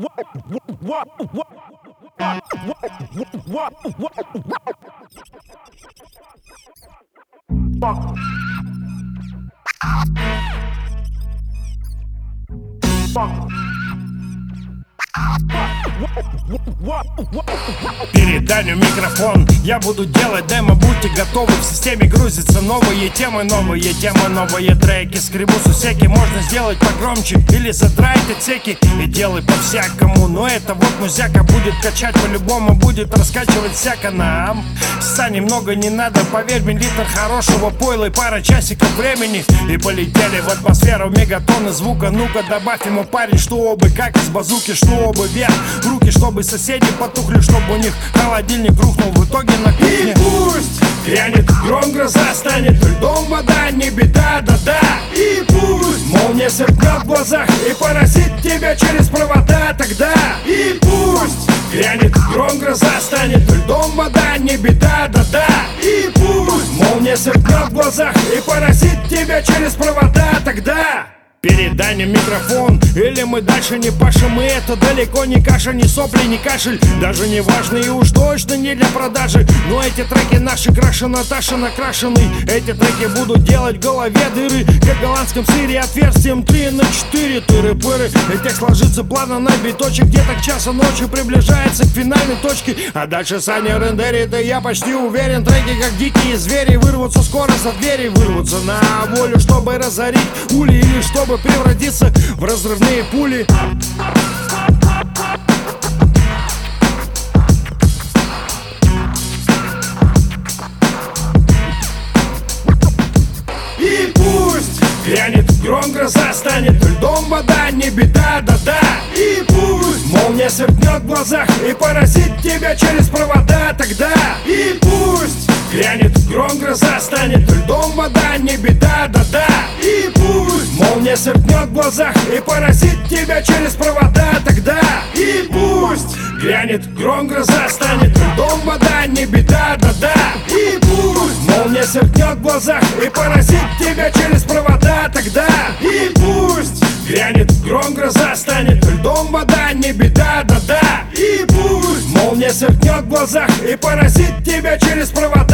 Передаю микрофон, я буду делать демо, будьте готовы. В системе грузятся новые темы, новые треки. Скребу сусеки, можно сделать погромче или задрать отсеки. И делай по-всякому, но это вот музяка будет качать по-любому, будет раскачивать всяко нам. Ста немного не надо, поверь мне, литр хорошего пойла и пара часиков времени. И полетели в атмосферу мегатонны звука. Ну-ка добавь ему, парень, чтобы как из базуки, чтобы вверх руки, чтобы соседи потухли, чтобы у них холодильник рухнул в итоге на кухне. И пусть грянет гром, гроза станет льдом, вода не беда, да-да. И пусть молния сверкнет в глазах и поразит тебя через провода тогда. И пусть грянет гром, гроза станет льдом, вода не беда, да-да. И пусть молния сверкнет в глазах и поразит тебя через провода тогда. Передай мне микрофон, или мы дальше не пашем. И это далеко не каша, не сопли, не кашель. Даже не важно и уж точно не для продажи. Но эти треки наши, Краша Наташа накрашены. Эти треки будут делать в голове дыры, как в голландском сыре отверстием 3/4. Тыры-пыры, и текст ложится плавно на биточек. Где-то к часу ночи приближается к финальной точке. А дальше Саня рендерит, и я почти уверен, треки как дикие звери вырвутся скоро за двери. Вырвутся на волю, чтобы разорить ули, или чтобы превратиться в разрывные пули. И пусть грянет гром, гроза станет льдом, вода не беда, да-да. И пусть молния сверкнет в глазах и поразит тебя через провода тогда. И пусть грянет гром, гроза станет льдом, вода не беда, да-да. И пусть молния сверкнет в глазах и поразит тебя через провода тогда. И пусть грянет гром, гроза станет льдом, вода не беда, да-да. И пусть молния сверкнет в глазах и поразит тебя через провода тогда. И пусть грянет гром, гроза станет льдом, вода не беда, да-да. И пусть молния сверкнет в глазах и поразит тебя через провода.